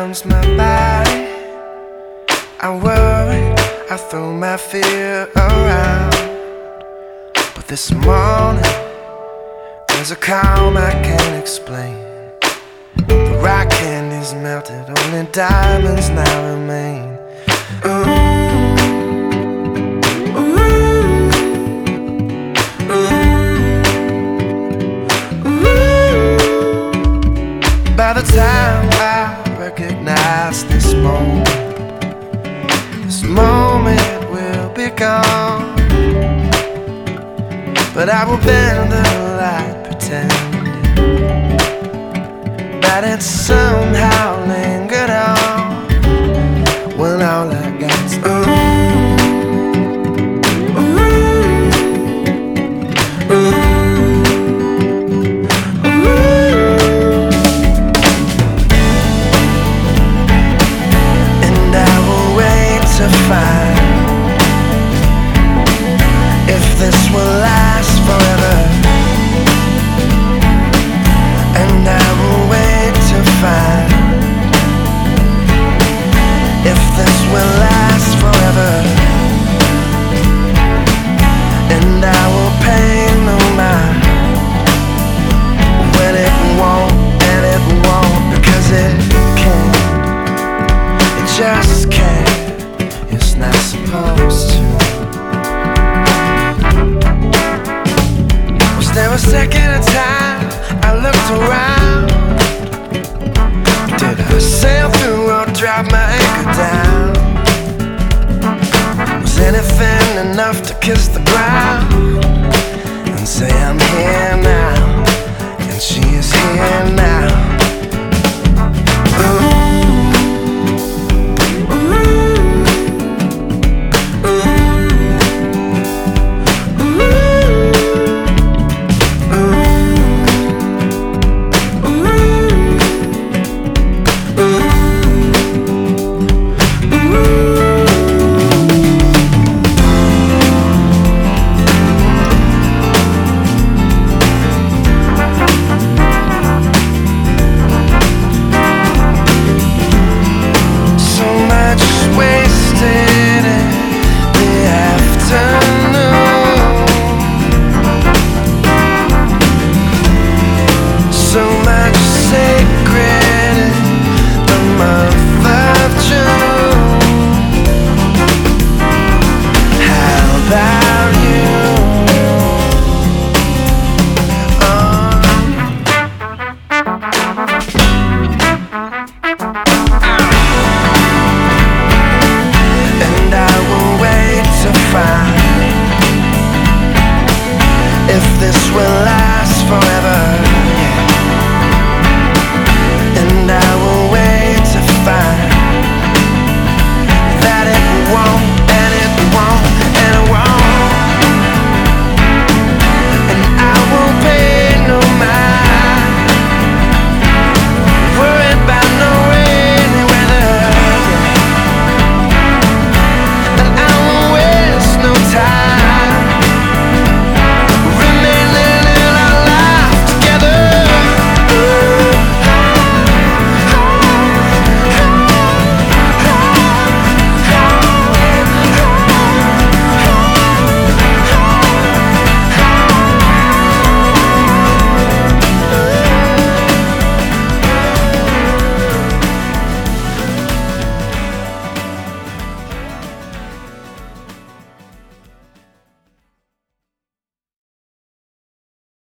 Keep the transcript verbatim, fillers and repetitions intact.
numbs my body. I worry, I throw my fear around. But this morning, there's a calm I can't explain. The rock candy's melted, only diamonds now remain. Ooh, ooh, ooh, ooh. By the time I recognize this moment, this moment will be gone. But I will bend the light, pretending that it somehow lingered on. When all I got's ooh, ooh, ooh, ooh. And I will wait to find if this will last forever. And I will wait to find if this will last forever. And I will pay no mind when it won't, and it won't, because it can't. It just can't. It's not supposed to. Was there a second of time I looked around? Did I sail through or drop my anchor down? Was anything enough to kiss the ground and say I'm here now, and she is here now? If this will last forever.